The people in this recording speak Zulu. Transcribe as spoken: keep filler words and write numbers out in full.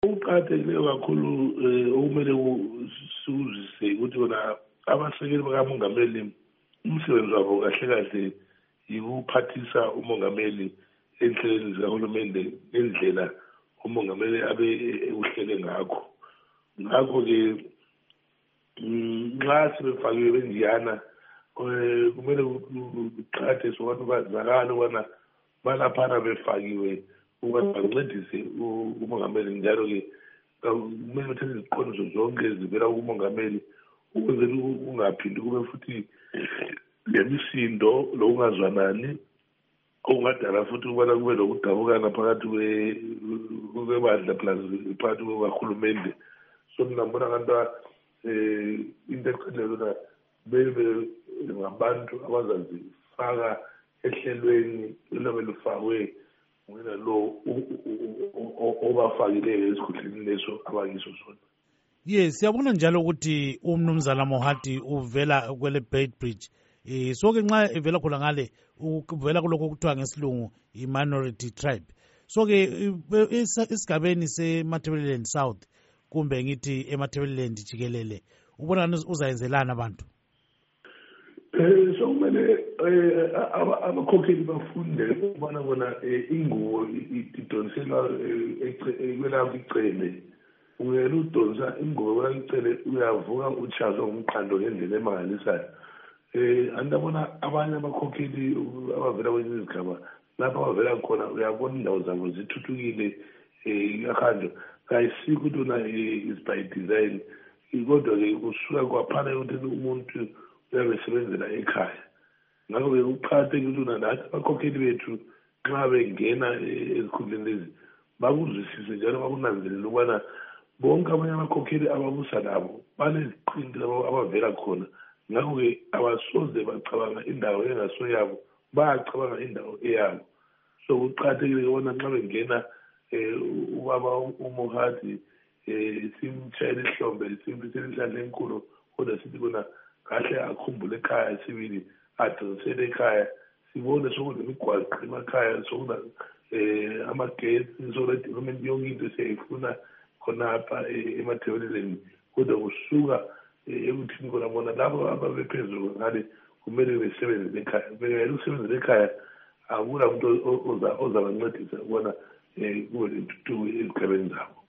Ukuqakathekile kakhulu okumele sikuzwisise ukuthi bona abasekeli bakamongameli umsebenzi wabo kahle kahle yikuphathisa umongameli enhlelweni zikahulumende ngendlela umongameli abe uhlele ngakho. Ngakho-ke nxa sebefakiwe benjiyana kumele kuqakathise abantu bazakale ubana balaphana befakiwe ukuba bancedise umongameli. Njalo-ke kumele bethathe iziqondiso zonke ezivela kumongameli ukwenzela ungaphindi kube futhi lemisindo lokungazwanani okungadala futhi ukubana kube lokudabukana phakathi kwebandla plus phakathi kwakahulumende. So mina ngibona kanti um into eqedile yona bebe ngabantu abazazifaka ehlelweni elobe lufakwe nguyena lo obafakileyo esikhundleni leso abakiso sona. Yes, siyabona njalo ukuthi umnumzana Mohati uvela kwele Beitbridge. Eh so ke nxa evela khona ngale uvela kuloko kuthiwa ngesilungu i-minority tribe. So ke esigabeni se-Matabeleland South kumbe ngithi eMatabeleland jikelele ubona uzayenzelana abantu. Eh so kumele abakhokheli bafunde ukubana bona ingubo idonselwa kwelapha icele. Uyela udonsa ingubo kwelacele uyavuka uchazwe ngumqando ngendlela emangalisayo. Eh andabona abanye abakhokheli abavela kwezinye izigaba lapha abavela khona uyabona indawo zabo zithuthukile eh yakhanjwa kayisiko ukuthi una is by design kodwa ke kusuka kwaphana ukuthi umuntu uyabesebenzela ekhaya. Ngakho-ke kuqakathekile ukuthi una nathi abakhokheli bethu nxa bengena ezikhundleni lezi bakuzwisise njalo bakunanzelele ukubana bonke abanye abakhokheli ababusa labo baneziqindi labo abavela khona. Ngakho-ke abasoze bacabanga indawo engaso yabo bayacabanga indawo eyabo. So kuqakathekile bona nxa bengena ubaba uMohati simtshayele ihlombe simpisele inhlanhla enkulu kodwa sithi bona kahle akhumbule ekhaya sibili adresele ekhaya sibone sokunemigwaqo emakhaya sokuna amagetsi sokudevelopment yonke into siyayifuna khonapha eMatabeleland kodwa kusuka ekuthini kona bona labo ababephezulu ngale kumele besebenzele ekhaya. Bengayela ukusebenzela ekhaya akula muntu ozabancedisa ukubona kube nentuthuko ezigabeni zabo.